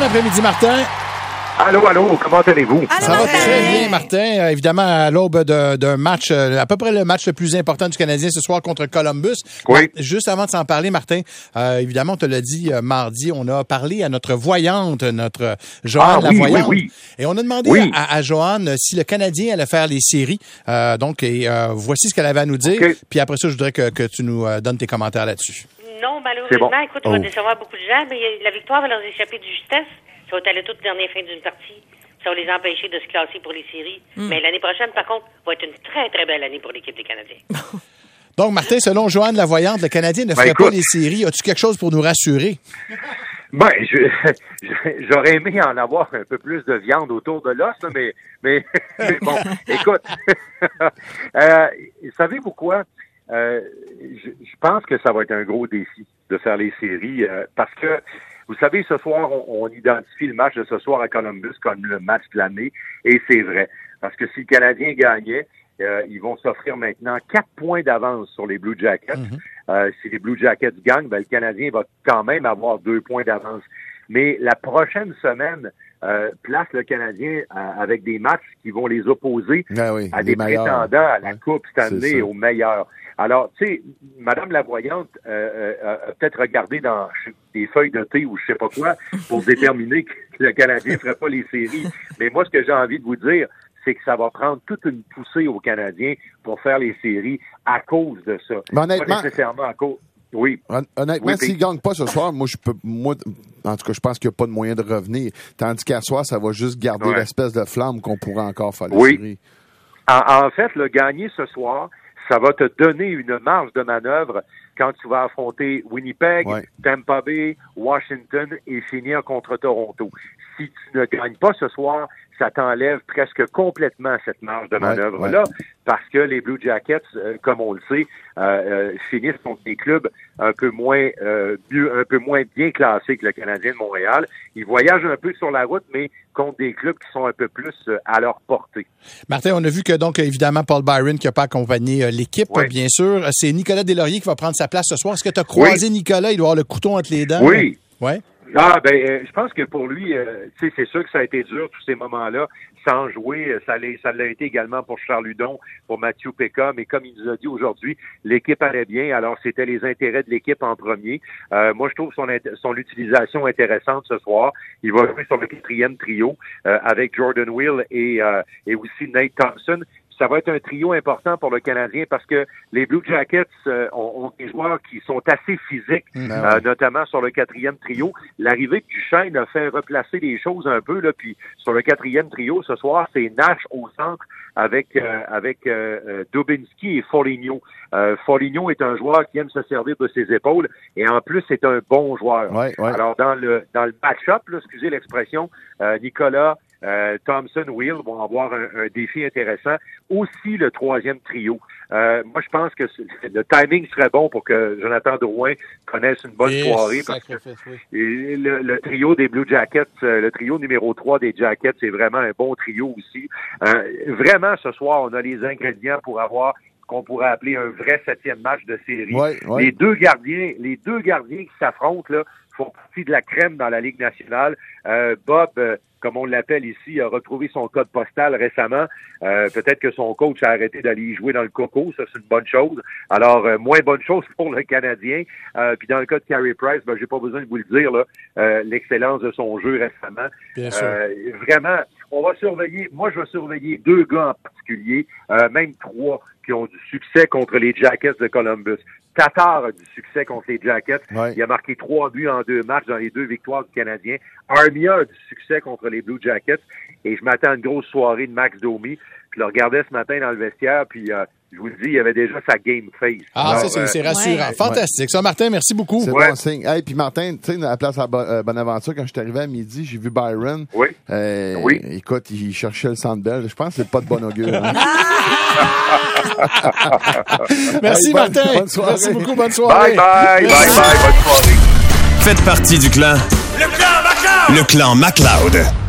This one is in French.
après-midi, Martin. Allô, comment allez-vous? Ça va très bien, Martin. Évidemment, à l'aube d'un match, à peu près le match le plus important du Canadien ce soir contre Columbus. Oui. Juste avant de s'en parler, Martin, évidemment, on te l'a dit mardi, on a parlé à notre voyante, notre Joanne la voyante. Oui. Et on a demandé à Joanne si le Canadien allait faire les séries. Voici ce qu'elle avait à nous dire. Okay. Puis après ça, je voudrais que tu nous donnes tes commentaires là-dessus. Non, malheureusement, bon. écoute, on va décevoir beaucoup de gens, mais la victoire va leur échapper de justesse. Ça va aller toute dernière fin d'une partie. Ça va les empêcher de se classer pour les séries. Mais l'année prochaine, par contre, va être une très, très belle année pour l'équipe des Canadiens. Donc, Martin, selon Joanne la voyante, le Canadien ne ferait pas les séries. As-tu quelque chose pour nous rassurer? J'aurais aimé en avoir un peu plus de viande autour de l'os, là, mais bon, écoute, savez-vous quoi? Je pense que ça va être un gros défi de faire les séries parce que, vous savez, ce soir, on identifie le match de ce soir à Columbus comme le match de l'année, et c'est vrai. Parce que si le Canadien gagnait, ils vont s'offrir maintenant 4 points d'avance sur les Blue Jackets. Si les Blue Jackets gagnent, le Canadien va quand même avoir 2 points d'avance. Mais la prochaine semaine place le Canadien avec des matchs qui vont les opposer à des prétendants à la Coupe Stanley et aux meilleurs. Alors, tu sais, Madame la voyante a peut-être regardé dans des feuilles de thé ou je sais pas quoi pour déterminer que le Canadien ferait pas les séries. Mais moi, ce que j'ai envie de vous dire, c'est que ça va prendre toute une poussée aux Canadiens pour faire les séries à cause de ça. Mais honnêtement, pas nécessairement à cause... Oui. Honnêtement, s'ils ne gagnent pas ce soir, moi, en tout cas, je pense qu'il n'y a pas de moyen de revenir. Tandis qu'à soir, ça va juste garder l'espèce de flamme qu'on pourrait encore faire les séries. En fait, le gagner ce soir, ça va te donner une marge de manœuvre quand tu vas affronter Winnipeg, Tampa Bay, Washington et finir contre Toronto. Si tu ne gagnes pas ce soir, ça t'enlève presque complètement cette marge de manœuvre-là, parce que les Blue Jackets, comme on le sait, finissent contre des clubs un peu moins bien classés que le Canadien de Montréal. Ils voyagent un peu sur la route, mais contre des clubs qui sont un peu plus à leur portée. Martin, on a vu que, donc, évidemment, Paul Byron qui n'a pas accompagné l'équipe, bien sûr. C'est Nicolas Deslauriers qui va prendre sa place ce soir. Est-ce que tu as croisé Nicolas? Il doit avoir le couteau entre les dents. Oui. Ouais. Je pense que pour lui, c'est sûr que ça a été dur tous ces moments-là, sans jouer. Ça l'a été également pour Charles Hudon, pour Mathieu Péca, mais comme il nous a dit aujourd'hui, l'équipe allait bien, alors c'était les intérêts de l'équipe en premier. Moi, je trouve son utilisation intéressante ce soir. Il va jouer sur le 4e trio avec Jordan Will et aussi Nate Thompson. Ça va être un trio important pour le Canadien parce que les Blue Jackets ont des joueurs qui sont assez physiques, notamment sur le 4e trio. L'arrivée de Duchesne a fait replacer les choses un peu, là, puis sur le 4e trio, ce soir, c'est Nash au centre avec Dubinsky et Foligno. Foligno est un joueur qui aime se servir de ses épaules et en plus, c'est un bon joueur. Alors, dans le match-up, là, excusez l'expression, Nicolas, Thompson, Will vont avoir un défi intéressant. Aussi le 3e trio. Moi, je pense que le timing serait bon pour que Jonathan Drouin connaisse une bonne soirée. Parce que le trio des Blue Jackets, le trio numéro 3 des Jackets, c'est vraiment un bon trio aussi. Vraiment, ce soir, on a les ingrédients pour avoir qu'on pourrait appeler un vrai 7e match de série. Les deux gardiens qui s'affrontent là font partie de la crème dans la Ligue nationale. Bob, comme on l'appelle ici, a retrouvé son code postal récemment. Peut-être que son coach a arrêté d'aller y jouer dans le coco, ça c'est une bonne chose. Alors, moins bonne chose pour le Canadien. Puis dans le cas de Carey Price, j'ai pas besoin de vous le dire, là, l'excellence de son jeu récemment. Bien sûr. Vraiment, on va surveiller, moi je vais surveiller 2 gars en particulier, même 3 qui ont du succès contre les Jackets de Columbus. Tatar a du succès contre les Jackets. Il a marqué 3 buts en 2 matchs dans les 2 victoires du Canadien. Armia a du succès contre les Blue Jackets. Et je m'attends à une grosse soirée de Max Domi. Je le regardais ce matin dans le vestiaire, puis je vous le dis, il y avait déjà sa game face. Alors, c'est rassurant. Fantastique. Ça, Martin, merci beaucoup. C'est bon signe. Hey, puis Martin, tu sais, à la place à Bonaventure, quand je suis arrivé à midi, j'ai vu Byron. Écoute, il cherchait le centre belge. Je pense que c'est pas de bon augure. Hein? Merci, Martin. Bonne soirée. Merci beaucoup. Bonne soirée. Bye. Bonne soirée. Faites partie du clan. Le clan McLeod.